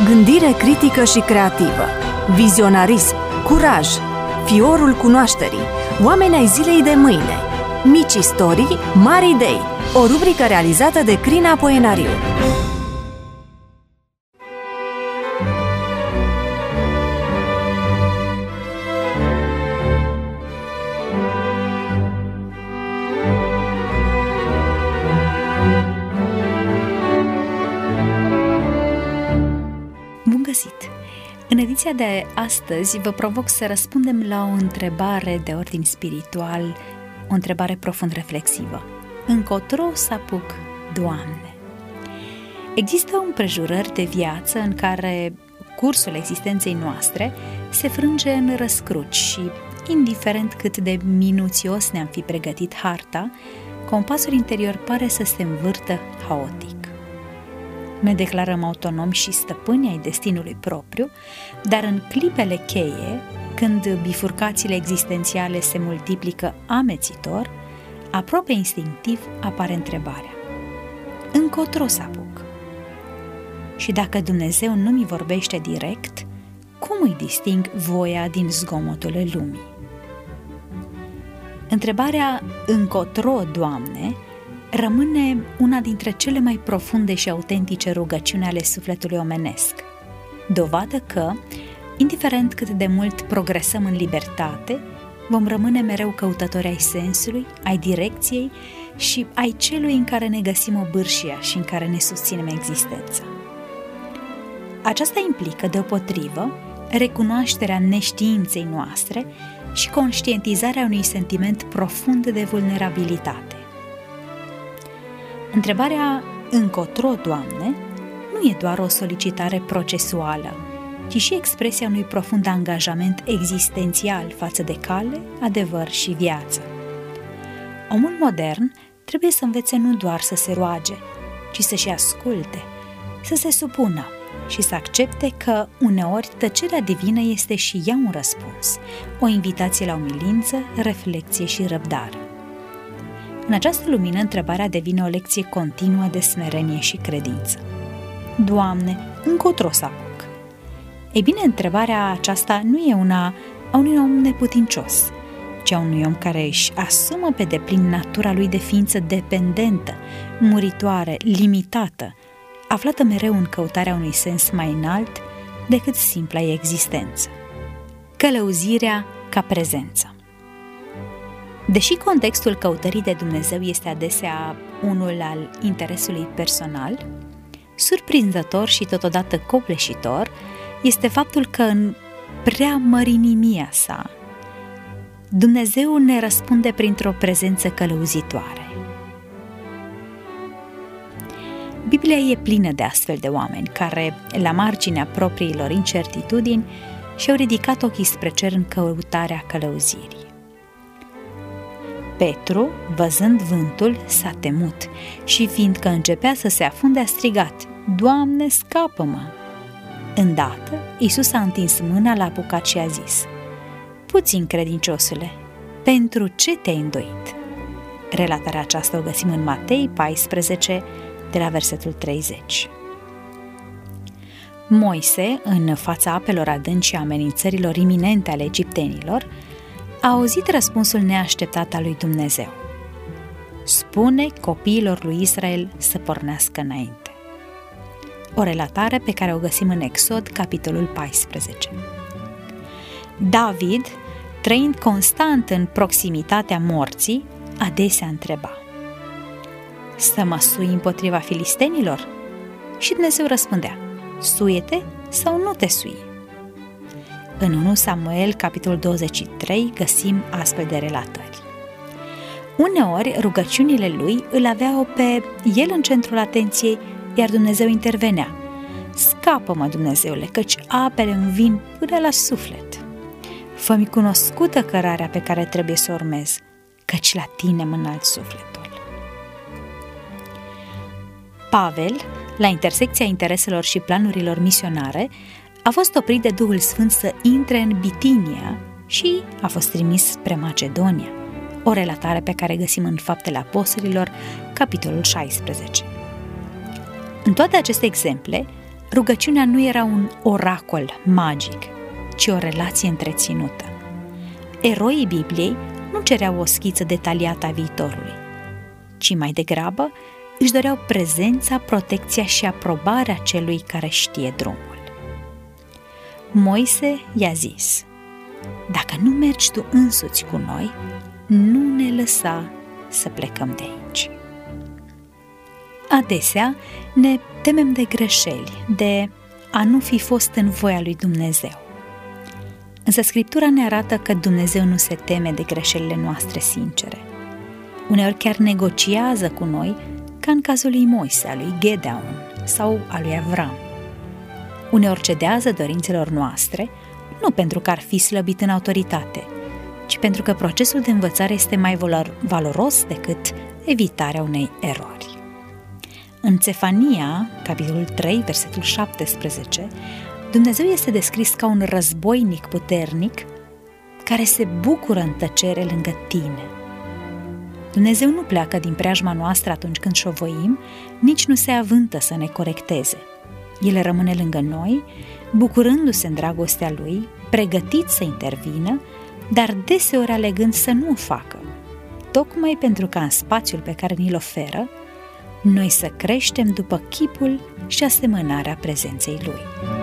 Gândire critică și creativă, vizionarism, curaj, fiorul cunoașterii, oameni ai zilei de mâine, mici istorii, mari idei, o rubrică realizată de Crina Poenariu. Bun găsit! În ediția de astăzi vă provoc să răspundem la o întrebare de ordin spiritual, o întrebare profund reflexivă. Încotro s-apuc, Doamne? Există împrejurări de viață în care cursul existenței noastre se frânge în răscruci și, indiferent cât de minuțios ne-am fi pregătit harta, compasul interior pare să se învârtă haotic. Ne declarăm autonomi și stăpâni ai destinului propriu, dar în clipele cheie, când bifurcațiile existențiale se multiplică amețitor, aproape instinctiv apare întrebarea: încotro s-apuc? Și dacă Dumnezeu nu mi vorbește direct, cum îi disting voia din zgomotul lumii? Întrebarea încotro, Doamne, rămâne una dintre cele mai profunde și autentice rugăciuni ale sufletului omenesc, dovadă că, indiferent cât de mult progresăm în libertate, vom rămâne mereu căutători ai sensului, ai direcției și ai celui în care ne găsim obârșia și în care ne susținem existența. Aceasta implică, deopotrivă, recunoașterea neștiinței noastre și conștientizarea unui sentiment profund de vulnerabilitate. Întrebarea încotro, Doamne, nu e doar o solicitare procesuală, ci și expresia unui profund angajament existențial față de cale, adevăr și viață. Omul modern trebuie să învețe nu doar să se roage, ci să-și asculte, să se supună și să accepte că uneori tăcerea divină este și ea un răspuns, o invitație la umilință, reflecție și răbdare. În această lumină, întrebarea devine o lecție continuă de smerenie și credință. Doamne, încotro să apuc? Ei bine, întrebarea aceasta nu e una a unui om neputincios, ci a unui om care își asumă pe deplin natura lui de ființă dependentă, muritoare, limitată, aflată mereu în căutarea unui sens mai înalt decât simpla ei existență. Călăuzirea ca prezență. Deși contextul căutării de Dumnezeu este adesea unul al interesului personal, surprinzător și totodată copleșitor este faptul că în preamărinimia sa, Dumnezeu ne răspunde printr-o prezență călăuzitoare. Biblia e plină de astfel de oameni care, la marginea propriilor incertitudini, și-au ridicat ochii spre cer în căutarea călăuzirii. Petru, văzând vântul, s-a temut și, fiindcă începea să se afunde, a strigat: Doamne, scapă-mă! Îndată, Iisus a întins mâna, l-a apucat și a zis: puțin credinciosule, pentru ce te-ai îndoit? Relatarea aceasta o găsim în Matei 14, de la versetul 30. Moise, în fața apelor adânci și amenințărilor iminente ale egiptenilor, a auzit răspunsul neașteptat al lui Dumnezeu: spune copiilor lui Israel să pornească înainte. O relatare pe care o găsim în Exod, capitolul 14. David, trăind constant în proximitatea morții, adesea întreba: să mă sui împotriva filistenilor? Și Dumnezeu răspundea: suie-te sau nu te sui? În 1 Samuel, capitolul 23, găsim astfel de relatări. Uneori, rugăciunile lui îl aveau pe el în centrul atenției, iar Dumnezeu intervenea: scapă-mă, Dumnezeule, căci apele îmi vin până la suflet. Fă-mi cunoscută cărarea pe care trebuie să o urmez, căci la tine mă înalt sufletul. Pavel, la intersecția intereselor și planurilor misionare, a fost oprit de Duhul Sfânt să intre în Bitinia și a fost trimis spre Macedonia, o relatare pe care găsim în Faptele Apostolilor, capitolul 16. În toate aceste exemple, Rugăciunea nu era un oracol magic, ci o relație întreținută. Eroii Bibliei nu cereau o schiță detaliată a viitorului, ci mai degrabă își doreau prezența, protecția și aprobarea celui care știe drumul. Moise i-a zis: dacă nu mergi tu însuți cu noi, nu ne lăsa să plecăm de aici. Adesea ne temem de greșeli, de a nu fi fost în voia lui Dumnezeu. Însă Scriptura ne arată că Dumnezeu nu se teme de greșelile noastre sincere. Uneori chiar negociază cu noi, ca în cazul lui Moise, a lui Gedeon sau a lui Avram. Uneori cedează dorințelor noastre, nu pentru că ar fi slăbit în autoritate, ci pentru că procesul de învățare este mai valoros decât evitarea unei erori. În Țefania, capitolul 3, versetul 17, Dumnezeu este descris ca un războinic puternic care se bucură în tăcere lângă tine. Dumnezeu nu pleacă din preajma noastră atunci când șovăim, nici nu se avântă să ne corecteze. El rămâne lângă noi, bucurându-se în dragostea Lui, pregătit să intervină, dar deseori alegând să nu o facă, tocmai pentru ca în spațiul pe care ni-l oferă, noi să creștem după chipul și asemănarea prezenței Lui.